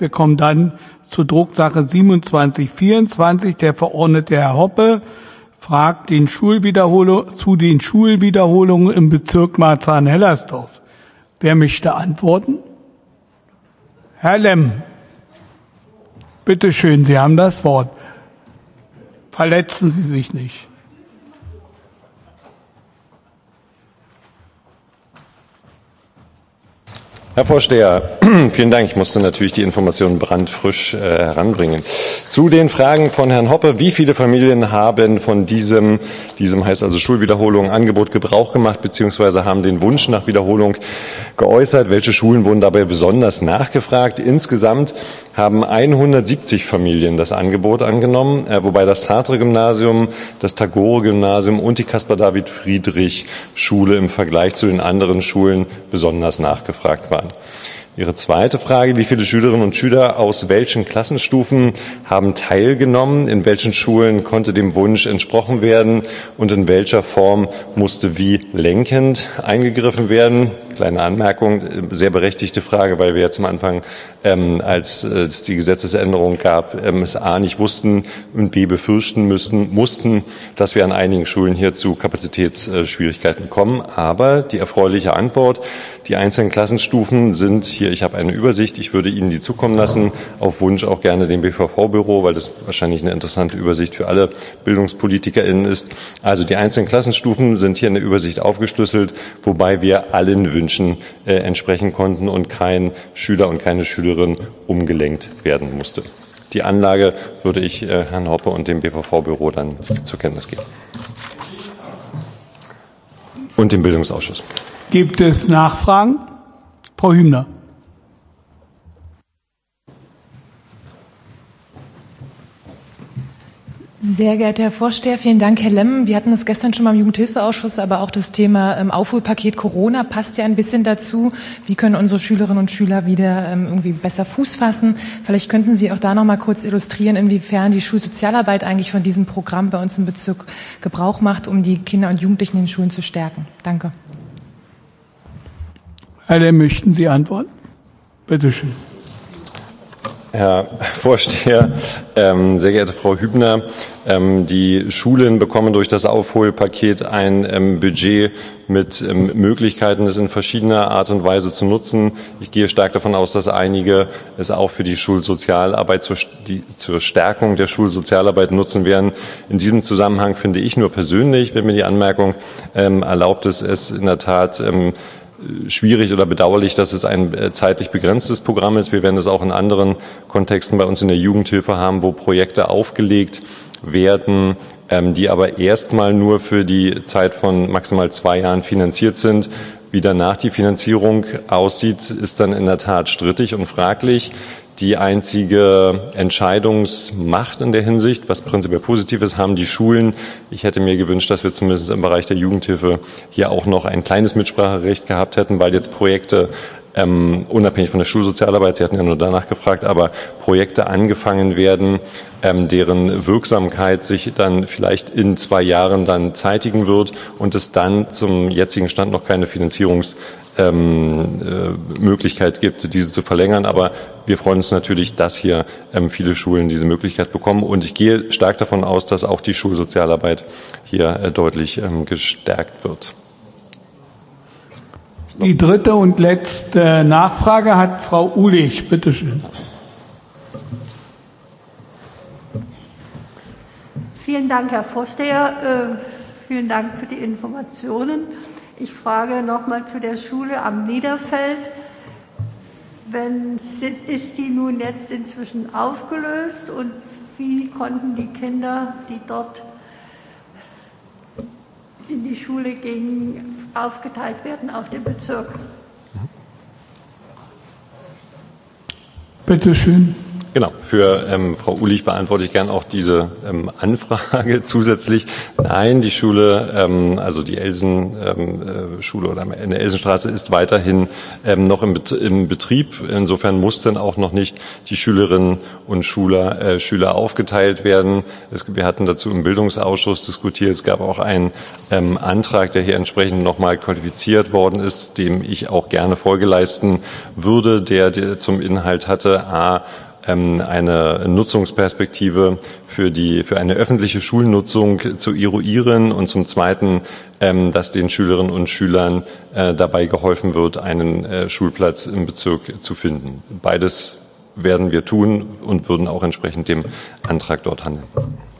Wir kommen dann zur Drucksache 2724. Der Verordnete Herr Hoppe fragt zu den Schulwiederholungen im Bezirk Marzahn-Hellersdorf. Wer möchte antworten? Herr Lemm. Bitte schön, Sie haben das Wort. Verletzen Sie sich nicht. Herr Vorsteher, vielen Dank. Ich musste natürlich die Informationen brandfrisch heranbringen. Zu den Fragen von Herrn Hoppe. Wie viele Familien haben von diesem heißt also Schulwiederholung, Angebot Gebrauch gemacht, beziehungsweise haben den Wunsch nach Wiederholung geäußert? Welche Schulen wurden dabei besonders nachgefragt? Insgesamt haben 170 Familien das Angebot angenommen, wobei das Sartre-Gymnasium, das Tagore-Gymnasium und die Caspar-David-Friedrich-Schule im Vergleich zu den anderen Schulen besonders nachgefragt waren. Ihre zweite Frage: Wie viele Schülerinnen und Schüler aus welchen Klassenstufen haben teilgenommen? In welchen Schulen konnte dem Wunsch entsprochen werden? Und in welcher Form musste wie lenkend eingegriffen werden? Kleine Anmerkung, sehr berechtigte Frage, weil wir jetzt am Anfang, als es die Gesetzesänderung gab, es A nicht wussten und B befürchten mussten, dass wir an einigen Schulen hier zu Kapazitätsschwierigkeiten kommen. Aber die erfreuliche Antwort: Die einzelnen Klassenstufen sind hier, ich habe eine Übersicht, ich würde Ihnen die zukommen lassen, auf Wunsch auch gerne dem BVV-Büro, weil das wahrscheinlich eine interessante Übersicht für alle BildungspolitikerInnen ist. Also die einzelnen Klassenstufen sind hier in der Übersicht aufgeschlüsselt, wobei wir allen Wünschen entsprechen konnten und kein Schüler und keine Schülerin umgelenkt werden musste. Die Anlage würde ich Herrn Hoppe und dem BVV-Büro dann zur Kenntnis geben. Und dem Bildungsausschuss. Gibt es Nachfragen? Frau Hübner. Sehr geehrter Herr Vorsteher, vielen Dank, Herr Lemm. Wir hatten das gestern schon mal im Jugendhilfeausschuss, aber auch das Thema Aufholpaket Corona passt ja ein bisschen dazu. Wie können unsere Schülerinnen und Schüler wieder irgendwie besser Fuß fassen? Vielleicht könnten Sie auch da noch mal kurz illustrieren, inwiefern die Schulsozialarbeit eigentlich von diesem Programm bei uns im Bezirk Gebrauch macht, um die Kinder und Jugendlichen in den Schulen zu stärken. Danke. Herr Lemm, möchten Sie antworten? Bitte schön. Herr Vorsteher, sehr geehrte Frau Hübner, die Schulen bekommen durch das Aufholpaket ein Budget mit Möglichkeiten, es in verschiedener Art und Weise zu nutzen. Ich gehe stark davon aus, dass einige es auch für die Schulsozialarbeit zur Stärkung der Schulsozialarbeit nutzen werden. In diesem Zusammenhang finde ich nur persönlich, wenn mir die Anmerkung erlaubt ist, es in der Tat schwierig oder bedauerlich, dass es ein zeitlich begrenztes Programm ist. Wir werden es auch in anderen Kontexten bei uns in der Jugendhilfe haben, wo Projekte aufgelegt werden, die aber erstmal nur für die Zeit von maximal 2 Jahren finanziert sind. Wie danach die Finanzierung aussieht, ist dann in der Tat strittig und fraglich. Die einzige Entscheidungsmacht in der Hinsicht, was prinzipiell positiv ist, haben die Schulen. Ich hätte mir gewünscht, dass wir zumindest im Bereich der Jugendhilfe hier auch noch ein kleines Mitspracherecht gehabt hätten, weil jetzt Projekte unabhängig von der Schulsozialarbeit, Sie hatten ja nur danach gefragt, aber Projekte angefangen werden, deren Wirksamkeit sich dann vielleicht in 2 Jahren dann zeitigen wird und es dann zum jetzigen Stand noch keine Möglichkeit gibt, diese zu verlängern. Aber wir freuen uns natürlich, dass hier viele Schulen diese Möglichkeit bekommen. Und ich gehe stark davon aus, dass auch die Schulsozialarbeit hier deutlich gestärkt wird. Die dritte und letzte Nachfrage hat Frau Uhlich. Bitte schön. Vielen Dank, Herr Vorsteher. Vielen Dank für die Informationen. Ich frage noch mal zu der Schule am Niederfeld. Ist die nun jetzt inzwischen aufgelöst und wie konnten die Kinder, die dort in die Schule gingen, aufgeteilt werden auf den Bezirk? Bitte schön. Genau, für Frau Ulich beantworte ich gern auch diese Anfrage zusätzlich. Nein, die Schule, also die Elsen-Schule oder in der Elsenstraße ist weiterhin noch im Betrieb. Insofern mussten auch noch nicht die Schülerinnen und Schüler aufgeteilt werden. Wir hatten dazu im Bildungsausschuss diskutiert. Es gab auch einen Antrag, der hier entsprechend nochmal qualifiziert worden ist, dem ich auch gerne Folge leisten würde, der zum Inhalt hatte, eine Nutzungsperspektive für eine öffentliche Schulnutzung zu eruieren und zum Zweiten, dass den Schülerinnen und Schülern dabei geholfen wird, einen Schulplatz im Bezirk zu finden. Beides werden wir tun und würden auch entsprechend dem Antrag dort handeln.